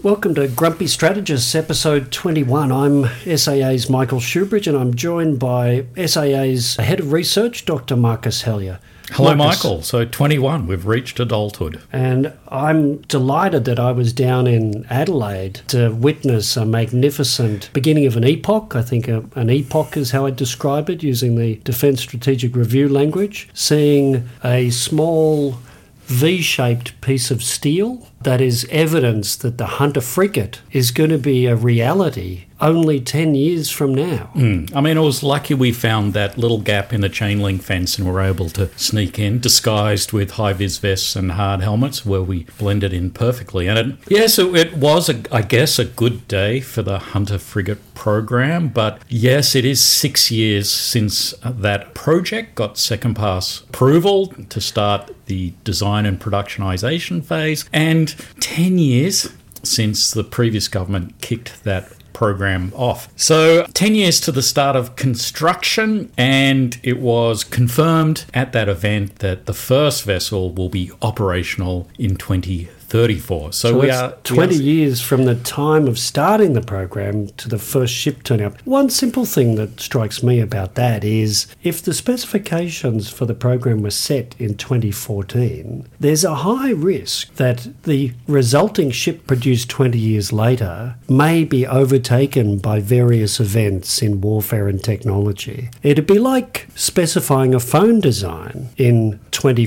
Welcome to Grumpy Strategists, episode 21. I'm SAA's Michael Shoebridge, and I'm joined by SAA's Head of Research, Dr. Marcus Hellyer. Hello, Michael. So 21, we've reached adulthood. And I'm delighted that I was down in Adelaide to witness a magnificent beginning of an epoch. I think an epoch is how I describe it, using the Defence Strategic Review language. Seeing a small V-shaped piece of steel that is evidence that the Hunter frigate is going to be a reality only 10 years from now. I mean, it was lucky we found that little gap in the chain link fence and were able to sneak in, disguised with high-vis vests and hard helmets, where we blended in perfectly. And it was, I guess, a good day for the Hunter frigate program. But yes, it is 6 years since that project got second pass approval to start the design and productionisation phase, and 10 years since the previous government kicked that program off. So 10 years to the start of construction, and it was confirmed at that event that the first vessel will be operational in 2034. So we are 20 years from the time of starting the program to the first ship turning up. One simple thing that strikes me about that is if the specifications for the program were set in 2014, there's a high risk that the resulting ship produced 20 years later may be overtaken by various events in warfare and technology. It'd be like specifying a phone design in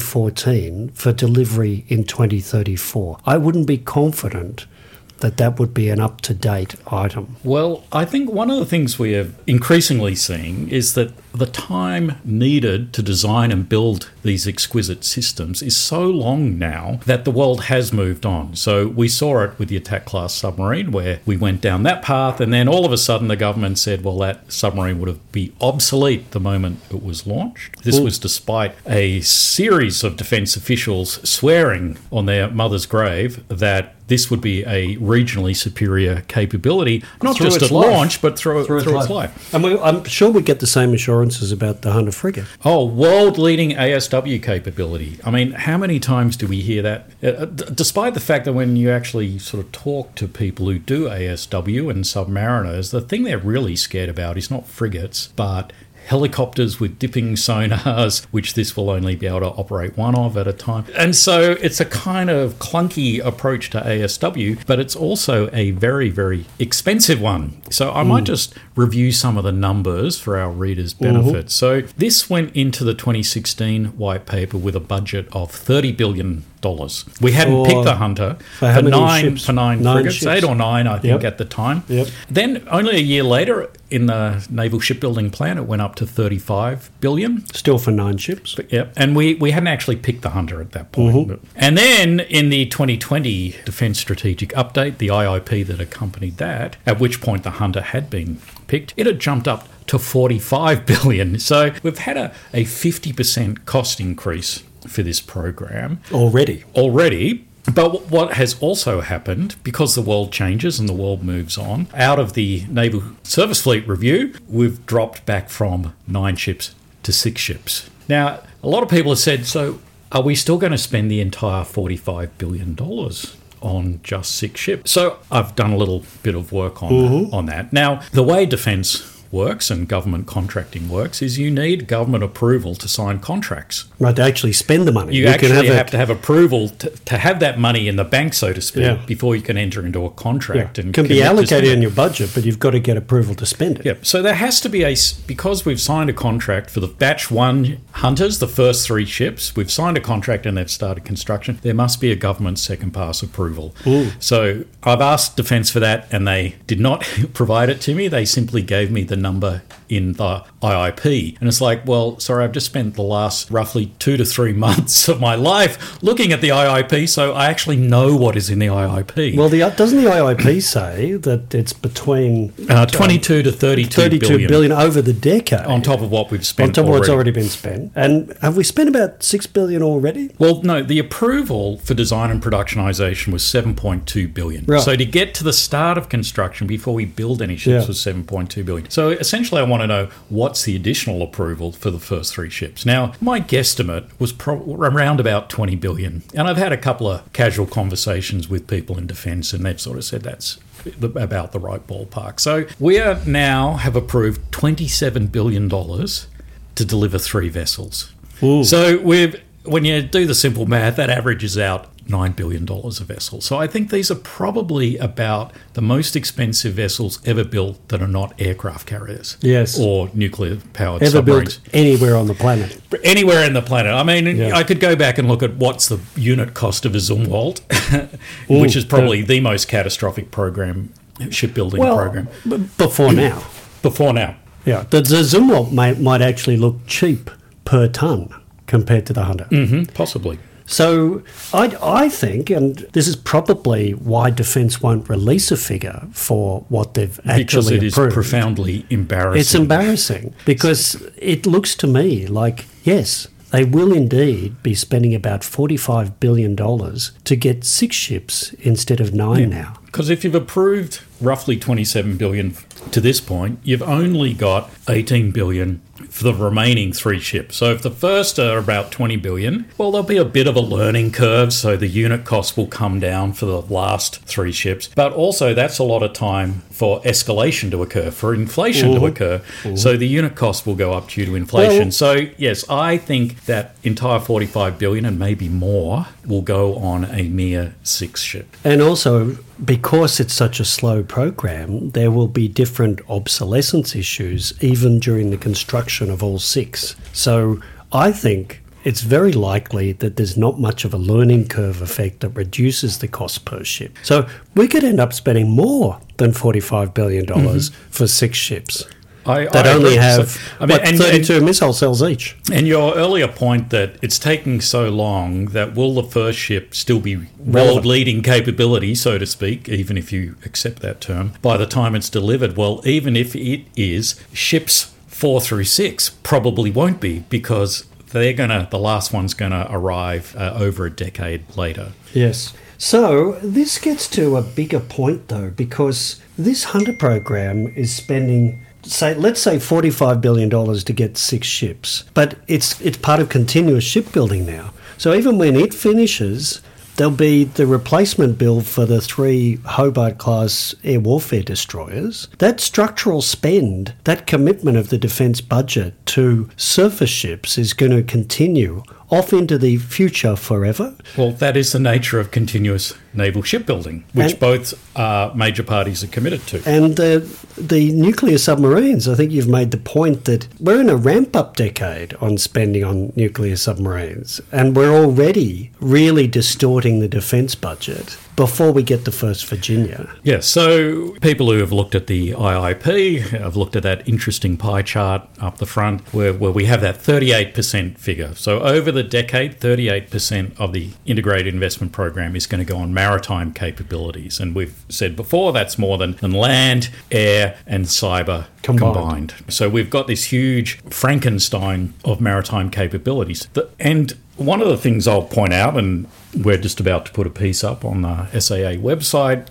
2014 for delivery in 2034. I wouldn't be confident that that would be an up-to-date item. Well, I think one of the things we are increasingly seeing is that the time needed to design and build these exquisite systems is so long now that the world has moved on. So we saw it with the attack class submarine, where we went down that path, and then all of a sudden the government said, well, that submarine would have been obsolete the moment it was launched. This was despite a series of defence officials swearing on their mother's grave that this would be a regionally superior capability, not just at launch, but through its life. And I'm sure we get the same assurances about the Hunter frigate. Oh, world-leading ASW capability. I mean, how many times do we hear that? Despite the fact that when you actually sort of talk to people who do ASW and submariners, the thing they're really scared about is not frigates, but helicopters with dipping sonars, which this will only be able to operate one of at a time. And so it's a kind of clunky approach to ASW, but it's also a very, very expensive one. So I might just review some of the numbers for our readers' benefit. So this went into the 2016 white paper with a budget of $30 billion. We hadn't picked the Hunter for nine frigates, ships. 8 or 9, I think, at the time. Then only a year later, in the Naval Shipbuilding Plan, it went up to $35 billion. Still for 9 ships. And we hadn't actually picked the Hunter at that point. And then in the 2020 Defence Strategic Update, the IIP that accompanied that, at which point the Hunter had been picked, it had jumped up to $45 billion. So we've had a 50% cost increase for this program. Already. But what has also happened, because the world changes and the world moves on, out of the Naval Service Fleet Review, we've dropped back from 9 ships to 6 ships. Now, a lot of people have said, so are we still going to spend the entire $45 billion on just 6 ships? So I've done a little bit of work on that. Now, the way defence works and government contracting works is you need government approval to sign contracts. Right, to actually spend the money. You actually have to have approval to have that money in the bank, so to speak, before you can enter into a contract. And can be allocated in your budget, but you've got to get approval to spend it. Yep. So there has to be because we've signed a contract for the Batch 1 Hunters, the first 3 ships, we've signed a contract and they've started construction, there must be a government second pass approval. So I've asked Defence for that and they did not provide it to me. They simply gave me the number in the IIP. And it's like, well, sorry, I've just spent the last roughly 2 to 3 months of my life looking at the IIP, so I actually know what is in the IIP. Well, doesn't the IIP say that it's between 22 to 32 billion over the decade? On top of what we've spent On top of what's already been spent. And have we spent about $6 billion already? Well, no, the approval for design and productionisation was $7.2 billion. Right. So to get to the start of construction before we build any ships was $7.2 billion. So essentially I want want to know what's the additional approval for the first 3 ships. Now, my guesstimate was around about 20 billion. And I've had a couple of casual conversations with people in defence, and they've sort of said that's about the right ballpark. So we now have approved $27 billion to deliver 3 vessels. Ooh. So when you do the simple math, that averages out $9 billion a vessel. So I think these are probably about the most expensive vessels ever built that are not aircraft carriers. Yes. Or nuclear-powered Ever submarines. built anywhere on the planet. Anywhere in the planet. I mean, Yeah. I could go back and look at what's the unit cost of a Zumwalt, which is probably the most catastrophic shipbuilding program. Before now. Before now. Yeah. The Zumwalt might actually look cheap per tonne compared to the Hunter. Possibly. So I think, and this is probably why Defence won't release a figure for what they've Because actually it is approved. profoundly embarrassing. It's embarrassing because it looks to me like, yes, they will indeed be spending about $45 billion to get 6 ships instead of 9 now. Because if you've approved roughly $27 billion to this point, you've only got $18 billion for the remaining 3 ships. So if the first are about $20 billion, well, there'll be a bit of a learning curve, so the unit cost will come down for the last 3 ships. But also, that's a lot of time for escalation to occur, for inflation to occur. So the unit cost will go up due to inflation. Well, so yes, I think that entire $45 billion and maybe more will go on a mere 6 ship. And also, because it's such a slow program, there will be different obsolescence issues even during the construction of all 6. So I think it's very likely that there's not much of a learning curve effect that reduces the cost per ship. So we could end up spending more than $45 billion for 6 ships. That only have 32 missile cells each. And your earlier point that it's taking so long, that will the first ship still be world-leading capability, so to speak, even if you accept that term, by the time it's delivered? Well, even if it is, ships 4 through 6 probably won't be, because the last one's going to arrive over a decade later. Yes. So this gets to a bigger point, though, because this Hunter program is spending, let's say $45 billion to get 6 ships, but it's part of continuous shipbuilding now. So even when it finishes, there'll be the replacement build for the 3 Hobart-class air warfare destroyers. That structural spend, that commitment of the defence budget to surface ships is going to continue off into the future forever. Well, that is the nature of continuous naval shipbuilding, which both major parties are committed to. And the nuclear submarines, I think you've made the point that we're in a ramp-up decade on spending on nuclear submarines, and we're already really distorting the defence budget before we get to first Virginia. Yeah, so people who have looked at the IIP have looked at that interesting pie chart up the front where we have that 38% figure. So over the decade, 38% of the integrated investment program is going to go on maritime capabilities. And we've said before, that's more than land, air and cyber combined. So we've got this huge Frankenstein of maritime capabilities. And one of the things I'll point out, and we're just about to put a piece up on the SAA website,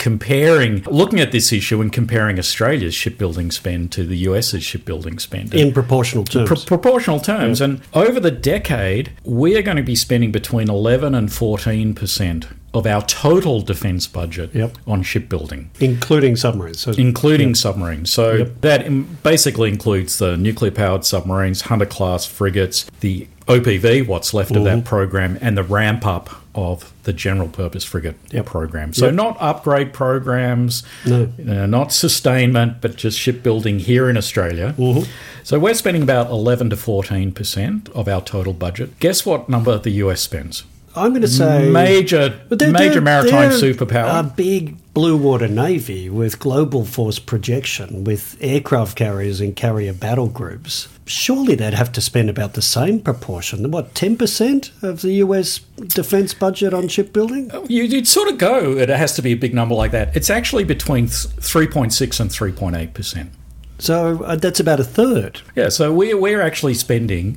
looking at this issue and comparing Australia's shipbuilding spend to the US's shipbuilding spend. In proportional terms. Proportional terms. Yeah. And over the decade, we are going to be spending between 11 and 14% of our total defence budget on shipbuilding. Including submarines. So, submarines. So that basically includes the nuclear-powered submarines, Hunter-class frigates, the OPV, what's left of that program, and the ramp-up of the general-purpose frigate program. So not upgrade programs, not sustainment, but just shipbuilding here in Australia. So we're spending about 11 to 14% of our total budget. Guess what number the US spends? I'm going to say major maritime superpower. A big blue water navy with global force projection, with aircraft carriers and carrier battle groups. Surely they'd have to spend about the same proportion. What, 10% of the US defence budget on shipbuilding? You'd sort of go, it has to be a big number like that. It's actually between 3.6 and 3.8%. So that's about a third. Yeah, so we're actually spending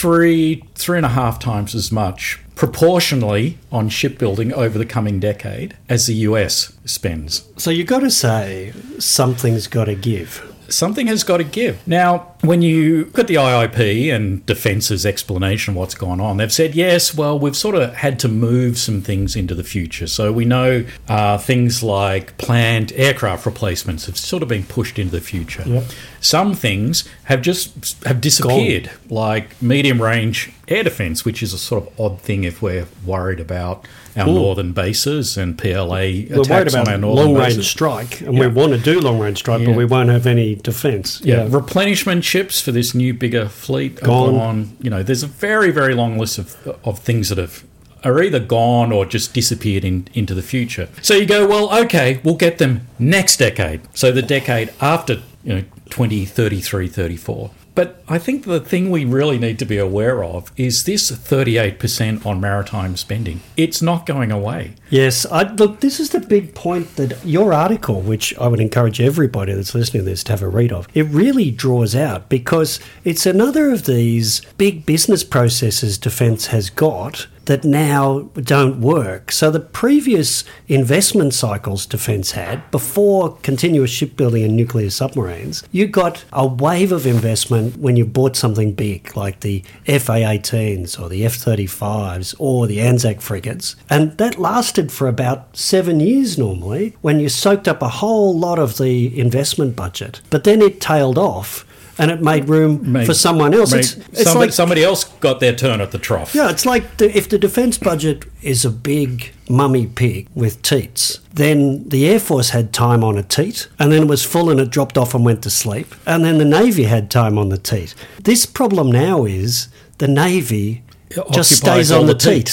3.5 times as much proportionally on shipbuilding over the coming decade as the US spends. So you've got to say something's got to give. something has got to give. Now, when you look at the IIP and Defence's explanation of what's gone on, they've said, yes, well, we've sort of had to move some things into the future. So we know things like planned aircraft replacements have sort of been pushed into the future. Yep. Some things have disappeared, like medium-range air defence, which is a sort of odd thing if we're worried about our northern bases and PLA attacks on our northern long-range bases. strike, and we want to do long-range strike, but we won't have any defence. Yeah, replenishment ships for this new, bigger fleet are gone. You know, there's a very, very long list of things that are either gone or just disappeared into the future. So you go, well, okay, we'll get them next decade. So the decade after, 2033, 34. But I think the thing we really need to be aware of is this 38% on maritime spending. It's not going away. Yes. Look, this is the big point that your article, which I would encourage everybody that's listening to this to have a read of, it really draws out, because it's another of these big business processes Defence has got that now don't work. So the previous investment cycles Defence had, before continuous shipbuilding and nuclear submarines, you got a wave of investment when you bought something big, like the FA-18s or the F-35s or the Anzac frigates. And that lasted for about 7 years normally, when you soaked up a whole lot of the investment budget. But then it tailed off, and it made room for someone else. Somebody else got their turn at the trough. Yeah, it's like if the defence budget is a big mummy pig with teats, then the Air Force had time on a teat, and then it was full and it dropped off and went to sleep, and then the Navy had time on the teat. This problem now is the Navy just stays on the teat.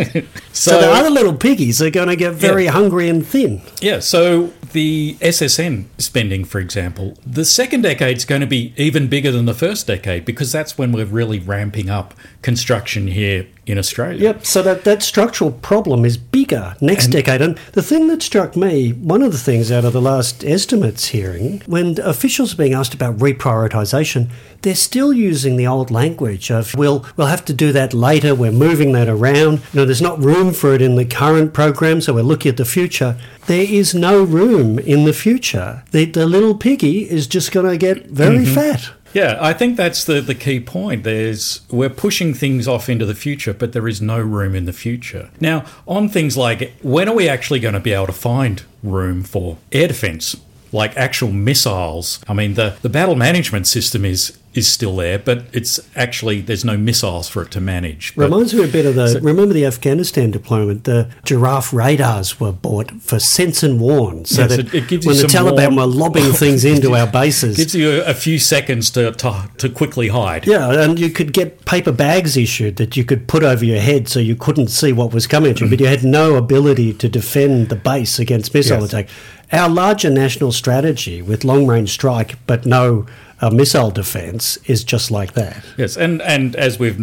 So the other little piggies are going to get very hungry and thin. Yeah, so the SSN spending, for example, the second decade is going to be even bigger than the first decade, because that's when we're really ramping up construction here in Australia. Yep, so that structural problem is bigger next decade. And the thing that struck me, one of the things out of the last estimates hearing, when officials are being asked about reprioritisation, they're still using the old language of, we'll have to do that later, we're moving that around. There's not room for it in the current program, so we're looking at the future. There is no room in the future. The little piggy is just going to get very fat. Yeah, I think that's the key point. We're pushing things off into the future, but there is no room in the future. Now, on things like, when are we actually going to be able to find room for air defence, like actual missiles? I mean, the battle management system is still there, but it's actually, there's no missiles for it to manage. Reminds me a bit of remember the Afghanistan deployment, the Giraffe radars were bought for sense and warn, so that it gives when the Taliban were lobbing things into our bases. Gives you a few seconds to quickly hide. Yeah, and you could get paper bags issued that you could put over your head so you couldn't see what was coming at you, but you had no ability to defend the base against missile attack. Our larger national strategy with long-range strike but no missile defence is just like that. Yes, and as we've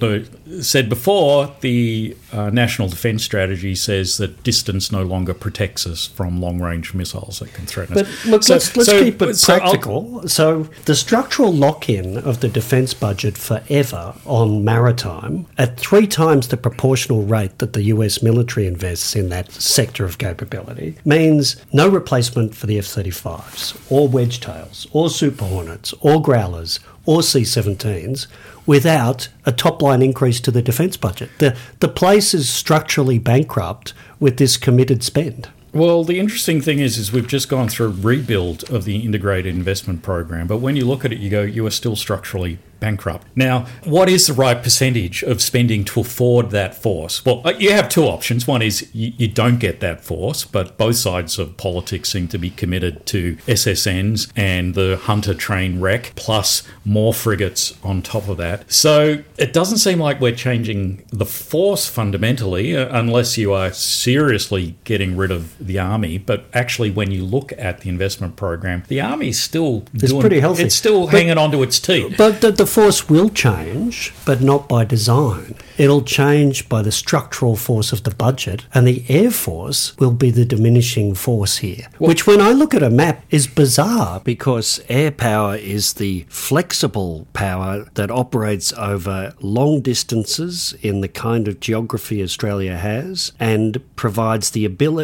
said before, the National Defence Strategy says that distance no longer protects us from long-range missiles that can threaten us. But look, let's keep it practical. So the structural lock-in of the defence budget forever on maritime at 3 times the proportional rate that the US military invests in that sector of capability means no replacement for the F-35s or Wedgetails or Super Hornets or Growlers or C-17s without a top-line increase to the defence budget. The place is structurally bankrupt with this committed spend. Well, the interesting thing is we've just gone through a rebuild of the integrated investment program, but when you look at it, you go, you are still structurally bankrupt. Now, what is the right percentage of spending to afford that force? Well, you have 2 options. One is you don't get that force, but both sides of politics seem to be committed to SSNs and the Hunter train wreck, plus more frigates on top of that. So it doesn't seem like we're changing the force fundamentally, unless you are seriously getting rid of the Army. But actually, when you look at the investment program, the Army is still pretty healthy. It's still hanging on to its teeth. But the force will change, but not by design. It'll change by the structural force of the budget, and the Air Force will be the diminishing force here, which when I look at a map is bizarre, because air power is the flexible power that operates over long distances in the kind of geography Australia has and provides the ability to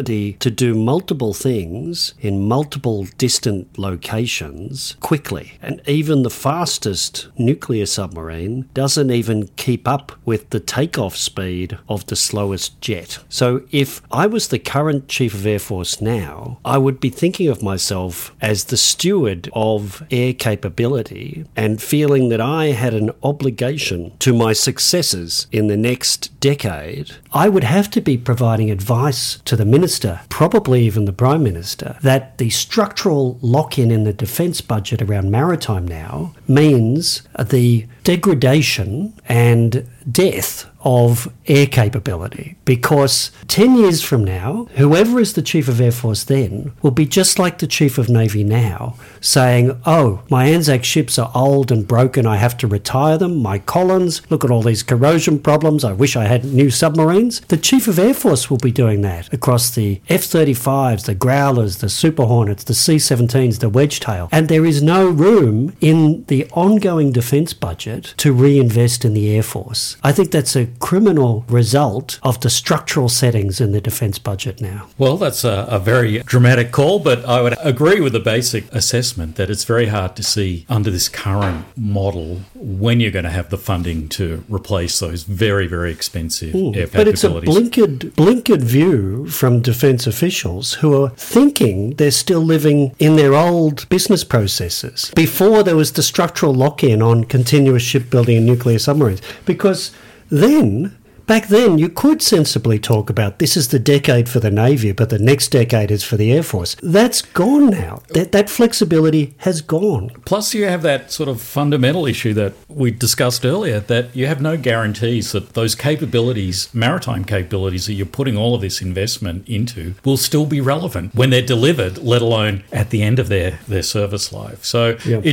to do multiple things in multiple distant locations quickly. And even the fastest nuclear submarine doesn't even keep up with the takeoff speed of the slowest jet. So if I was the current Chief of Air Force now, I would be thinking of myself as the steward of air capability and feeling that I had an obligation to my successors in the next decade. I would have to be providing advice to the minister, probably even the Prime Minister, that the structural lock-in in the defence budget around maritime now means the degradation and death of air capability, because 10 years from now, whoever is the Chief of Air Force then will be just like the Chief of Navy now, saying, oh, my Anzac ships are old and broken, I have to retire them. My Collins, look at all these corrosion problems, I wish I had new submarines. The Chief of Air Force will be doing that across the F-35s, the Growlers, the Super Hornets, the C-17s, the Wedgetail. And there is no room in the ongoing defence budget to reinvest in the Air Force. I think that's a criminal result of the structural settings in the defence budget now. Well, that's a very dramatic call, but I would agree with the basic assessment that it's very hard to see under this current model when you're going to have the funding to replace those very, very expensive air capabilities. But it's a blinkered view from defence officials who are thinking they're still living in their old business processes before there was the structural lock-in on continuous shipbuilding and nuclear submarines. Because back then, you could sensibly talk about this is the decade for the Navy, but the next decade is for the Air Force. That's gone now. That flexibility has gone. Plus, you have that sort of fundamental issue that we discussed earlier, that you have no guarantees that those capabilities, maritime capabilities that you're putting all of this investment into, will still be relevant when they're delivered, let alone at the end of their service life. So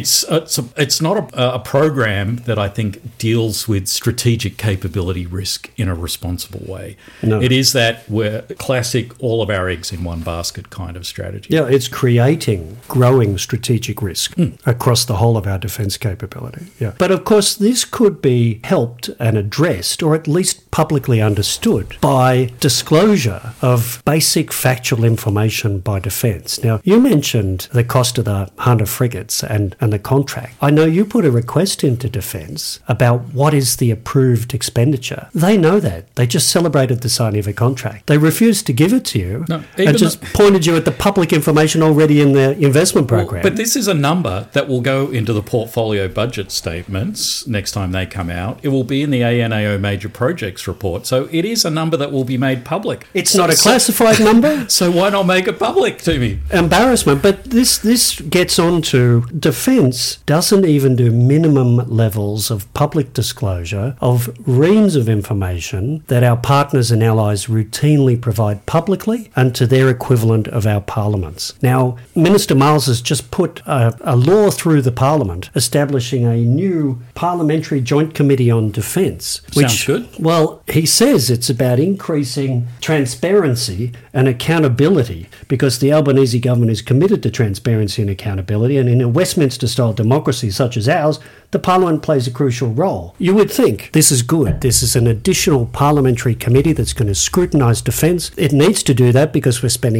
it's not a program that I think deals with strategic capability risk in a responsible way. No. It is that we're classic all of our eggs in one basket kind of strategy. Yeah, it's creating growing strategic risk across the whole of our defence capability. Yeah. But of course, this could be helped and addressed, or at least publicly understood, by disclosure of basic factual information by defence. Now, you mentioned the cost of the Hunter frigates and the contract. I know you put a request into Defence about what is the approved expenditure. They know that. They just celebrated the signing of a contract. They refused to give it to you and just pointed you at the public information already in the investment program. But this is a number that will go into the portfolio budget statements next time they come out. It will be in the ANAO major projects report. So it is a number that will be made public. It's not a classified number. So why not make it public to me? Embarrassment. But this gets on to Defence doesn't even do minimum levels of public disclosure of reams of information that our partners and allies routinely provide publicly and to their equivalent of our parliaments. Now, Minister Miles has just put a law through the Parliament establishing a new Parliamentary Joint Committee on Defence. Sounds good. Well, he says it's about increasing transparency and accountability because the Albanese government is committed to transparency and accountability, and in a Westminster-style democracy such as ours, the Parliament plays a crucial role. You would think this is good. This is an additional parliamentary committee that's going to scrutinise defence. It needs to do that because we're spending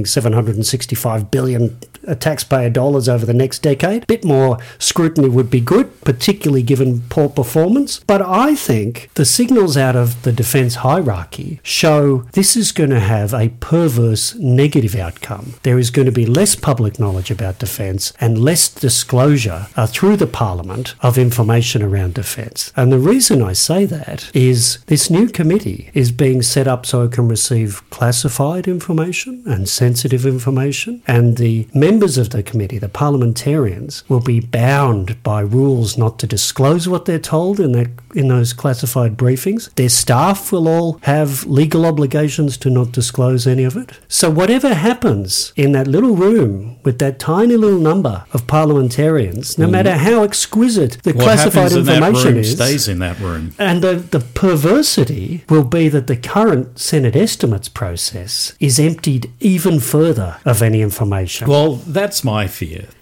$765 billion taxpayer dollars over the next decade. A bit more scrutiny would be good, particularly given poor performance. But I think the signals out of the defence hierarchy show this is going to have a perverse negative outcome. There is going to be less public knowledge about defence and less disclosure through the Parliament of information around defence. And the reason I say that is this new committee is being set up so it can receive classified information and sensitive information, and the members of the committee, the parliamentarians, will be bound by rules not to disclose what they're told in those classified briefings. Their staff will all have legal obligations to not disclose any of it. So whatever happens in that little room with that tiny little number of parliamentarians, no matter how exquisite the classified information is, stays in that room. And the perversity will be that the current Senate estimates process is emptied even further of any information. Well, that's my fear,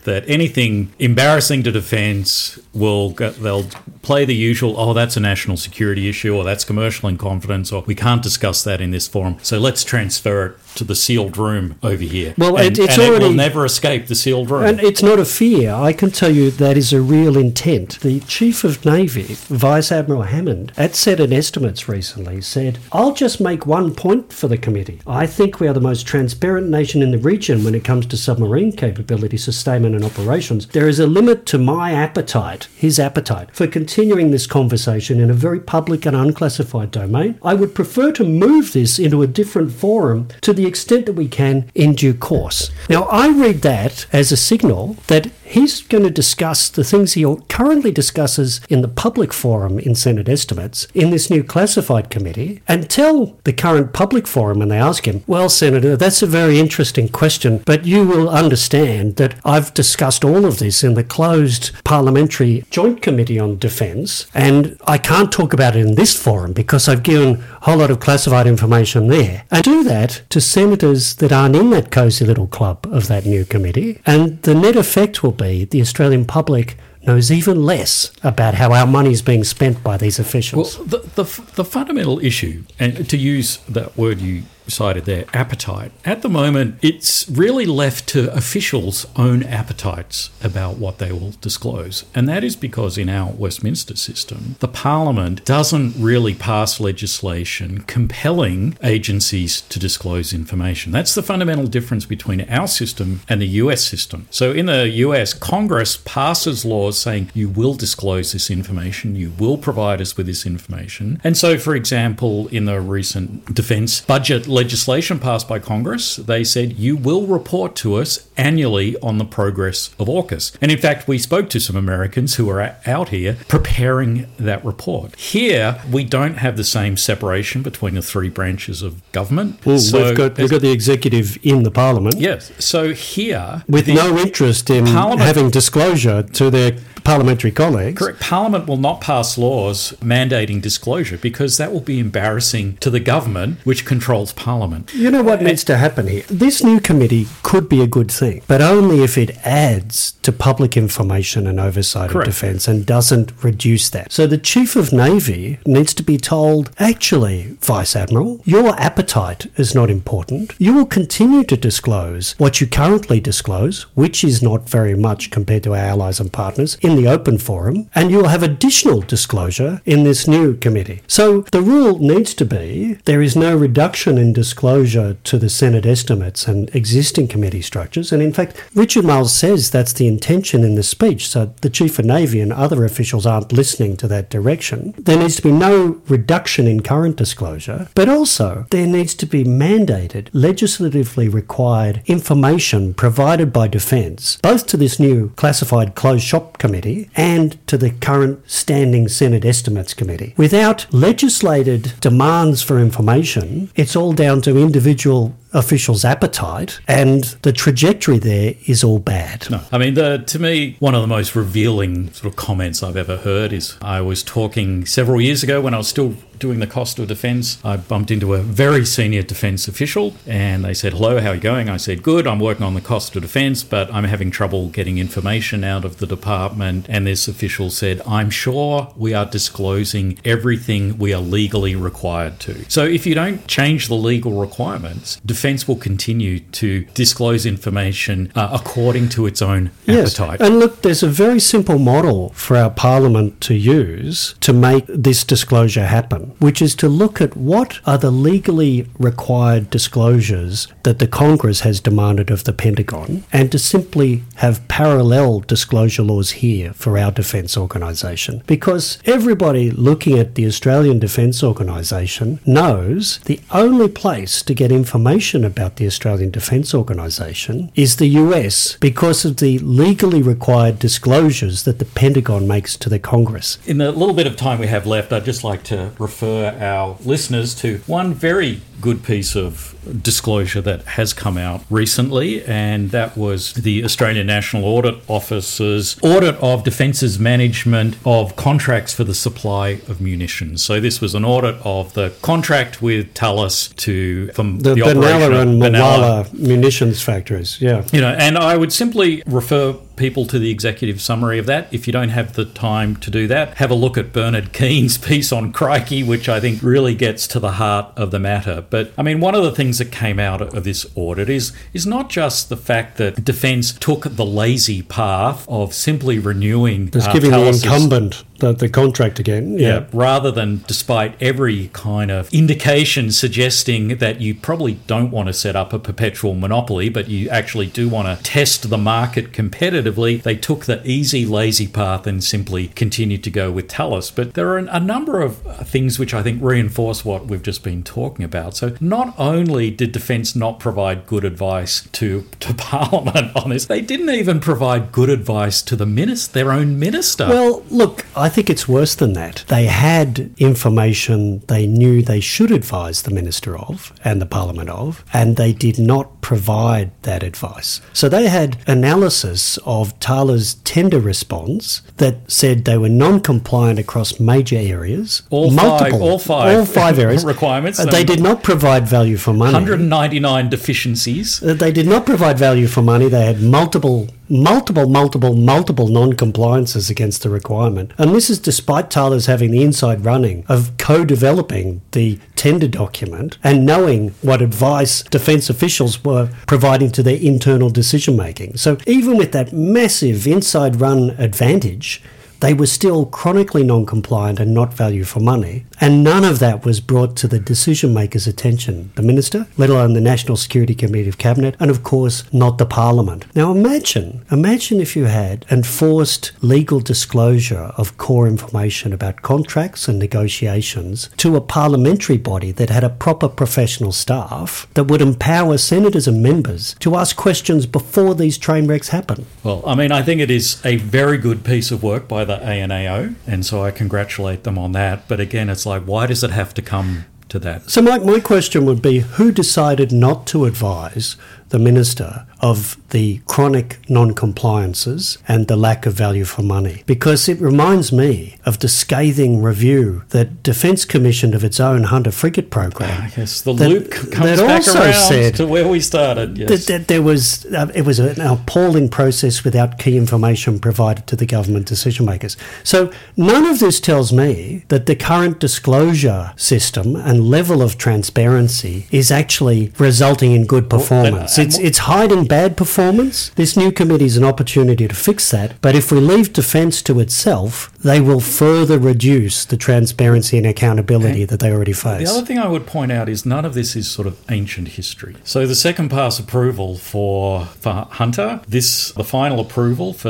that anything embarrassing to defence they'll play the usual, oh, that's a national security issue, or that's commercial in confidence, or we can't discuss that in this forum, so let's transfer it to the sealed room over here. Well, and it's it already will never escape the sealed room. And it's not a fear. I can tell you that is a real intent. The Chief of Navy, Vice Admiral Hammond, at Senate Estimates recently said, I'll just make one point for the committee. I think we are the most transparent nation in the region when it comes to submarine capability, sustainment and operations. There is a limit to my appetite, his appetite, for continuing this conversation in a very public and unclassified domain. I would prefer to move this into a different forum to the extent that we can in due course. Now, I read that as a signal that he's going to discuss the things he currently discusses in the public forum in Senate Estimates in this new classified committee and tell the current public forum when they ask him, well, Senator, that's a very interesting question, but you will understand that I've discussed all of this in the closed parliamentary joint committee on defence, and I can't talk about it in this forum because I've given a whole lot of classified information there. And do that to senators that aren't in that cosy little club of that new committee, and the net effect will be the Australian public knows even less about how our money is being spent by these officials. Well, the fundamental issue, and to use that word you cited there, appetite, at the moment it's really left to officials' own appetites about what they will disclose. And that is because in our Westminster system, the Parliament doesn't really pass legislation compelling agencies to disclose information. That's the fundamental difference between our system and the US system. So in the US, Congress passes laws saying you will disclose this information, you will provide us with this information. And so, for example, in the recent defence budget legislation passed by Congress, they said you will report to us annually on the progress of AUKUS. And in fact, we spoke to some Americans who are out here preparing that report. Here, we don't have the same separation between the three branches of government. Well, so we've got the executive in the Parliament. Yes. So here, with no interest in having disclosure to their parliamentary colleagues. Correct. Parliament will not pass laws mandating disclosure because that will be embarrassing to the government, which controls Parliament. You know what needs to happen here? This new committee could be a good thing, but only if it adds to public information and oversight of defence and doesn't reduce that. So the Chief of Navy needs to be told, actually, Vice Admiral, your appetite is not important. You will continue to disclose what you currently disclose, which is not very much compared to our allies and partners, in the open forum, and you'll have additional disclosure in this new committee. So the rule needs to be there is no reduction in disclosure to the Senate estimates and existing committee structures. And in fact, Richard Marles says that's the intention in the speech. So the Chief of Navy and other officials aren't listening to that direction. There needs to be no reduction in current disclosure, but also there needs to be mandated, legislatively required information provided by Defence, both to this new classified closed shop committee and to the current standing Senate Estimates Committee. Without legislated demands for information, it's all down to individual officials' appetite, and the trajectory there is all bad. No, I mean, to me, one of the most revealing sort of comments I've ever heard is I was talking several years ago when I was still doing the cost of defence. I bumped into a very senior defence official and they said, hello, how are you going? I said, good, I'm working on the cost of defence, but I'm having trouble getting information out of the department. And this official said, I'm sure we are disclosing everything we are legally required to. So if you don't change the legal requirements, Defence will continue to disclose information according to its own appetite. And look, there's a very simple model for our Parliament to use to make this disclosure happen, which is to look at what are the legally required disclosures that the Congress has demanded of the Pentagon, and to simply have parallel disclosure laws here for our defence organisation. Because everybody looking at the Australian Defence Organisation knows the only place to get information about the Australian Defence Organisation is the US because of the legally required disclosures that the Pentagon makes to the Congress. In the little bit of time we have left, I'd just like to refer our listeners to one very good piece of disclosure that has come out recently, and that was the Australian National Audit Office's audit of Defence's management of contracts for the supply of munitions. So this was an audit of the contract with Thales from the operation and Malwala munitions factories, and I would simply refer people to the executive summary of that. If you don't have the time to do that, have a look at Bernard Keene's piece on Crikey, which I think really gets to the heart of the matter. But I mean, one of the things that came out of this audit is not just the fact that Defence took the lazy path of simply renewing just giving the incumbent the contract again. Yeah, rather than, despite every kind of indication suggesting that you probably don't want to set up a perpetual monopoly, but you actually do want to test the market competitively, they took the easy, lazy path and simply continued to go with Thales. But there are a number of things which I think reinforce what we've just been talking about. So not only did Defence not provide good advice to Parliament on this, they didn't even provide good advice to their own minister. Well, look, I think it's worse than that. They had information they knew they should advise the Minister of and the Parliament of, and they did not provide that advice. So they had analysis of Thales' tender response that said they were non-compliant across major areas. All five areas. Requirements. They did not provide value for money. 199 deficiencies. They did not provide value for money. They had multiple non-compliances against the requirement. And this is despite Thales having the inside running of co-developing the tender document and knowing what advice Defence officials were providing to their internal decision-making. So even with that massive inside run advantage, they were still chronically non-compliant and not value for money. And none of that was brought to the decision-maker's attention, the Minister, let alone the National Security Committee of Cabinet, and of course, not the Parliament. Now imagine if you had enforced legal disclosure of core information about contracts and negotiations to a parliamentary body that had a proper professional staff that would empower senators and members to ask questions before these train wrecks happen. Well, I mean, I think it is a very good piece of work by the ANAO, and so I congratulate them on that. But again, it's like, why does it have to come to that? So my question would be, who decided not to advise the Minister of the chronic non-compliances and the lack of value for money? Because it reminds me of the scathing review that Defence commissioned of its own Hunter frigate program. Yes, the loop comes back around to where we started. Yes. That there was it was an appalling process without key information provided to the government decision makers. So none of this tells me that the current disclosure system and level of transparency is actually resulting in good performance. It's hiding bad performance. This new committee is an opportunity to fix that. But if we leave Defence to itself, they will further reduce the transparency and accountability that they already face. The other thing I would point out is none of this is sort of ancient history. So the second pass approval for Hunter, the final approval for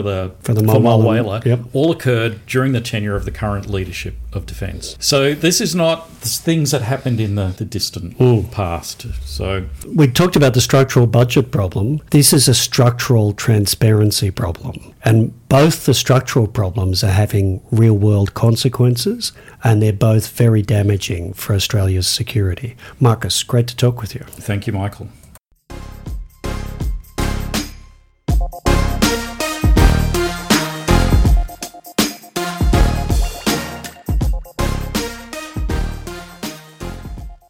Mulwala, yep, all occurred during the tenure of the current leadership of Defence. So this is not things that happened in the distant past. So we talked about the structural budget problem. This is a structural transparency problem. And both the structural problems are having real-world consequences, and they're both very damaging for Australia's security. Marcus, great to talk with you. Thank you, Michael.